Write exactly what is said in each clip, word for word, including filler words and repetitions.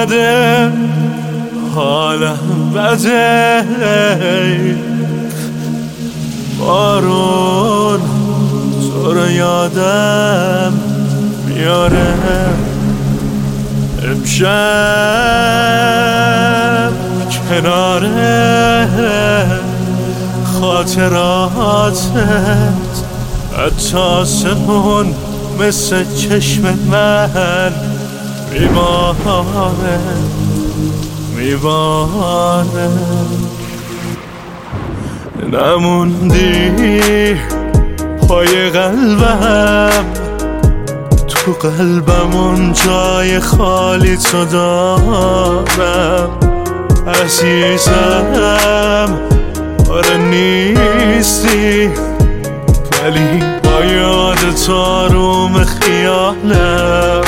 بده حالم بده بارون تو رو یادم میاره امشب کناره خاطراتت حتی آسمون مثل چشم من میباره میباره نموندی پای قلبم تو قلبم اون جای خالی تو دارم عزیزم آره نیستی ولی با یادت آروم خیالم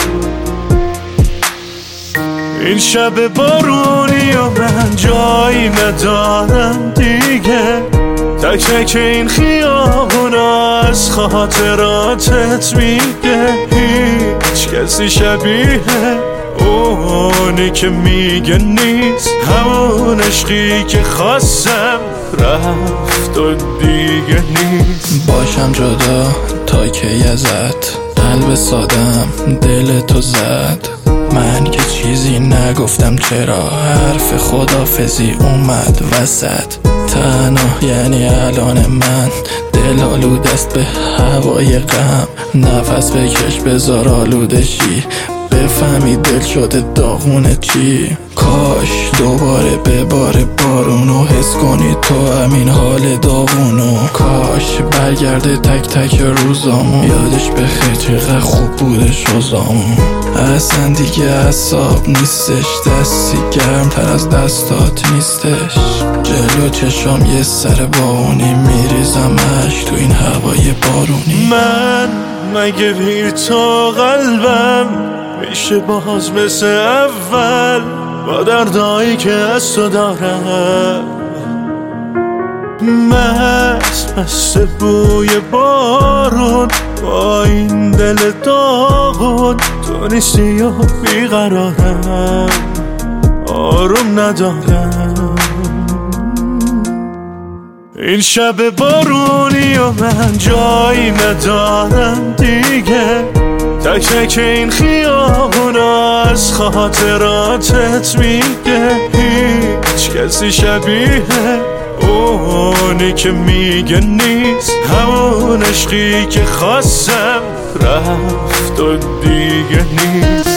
این شب بارونی و من جایی ندارم دیگه تک تک این خیابونا از خاطراتت میگه هیچ کسی شبیه اونی که میگه نیست همون عشقی که خواستم رفت و دیگه نیست باشم جدا تا کی ازت قلب سادم دل تو زد من که چیزی نگفتم چرا حرف خدافزی اومد وسط تنها یعنی الان من دل آلود است به هوای غم نفس بکش بذار آلوده شی بفهمی دل شده داغونه چی کاش دوباره بباره بارونو حس کنی تو همین حال داغونو کاش برگرده تک تک روزامو یادش بخیر چقدر خوب بوده شوزامو اصلا دیگه اعصاب نیستش دستی گرمتر از دستات نیستش جلو چشام یه سر بارونی میریزم عشق تو این هوای بارونی من مگه بی تو قلبم میشه باز مثل اول با دردایی که از تو دارم مست مست بوی بارون با این دل داغون تو نیستی و بیقرارم آروم ندارم این شب بارونی و من جایی ندارم دیگه تک تک این خیابونا از خاطراتت میگه هیچ کسی شبیه اونی که میگه نیست همون عشقی که خواستم رفت و دیگه نیست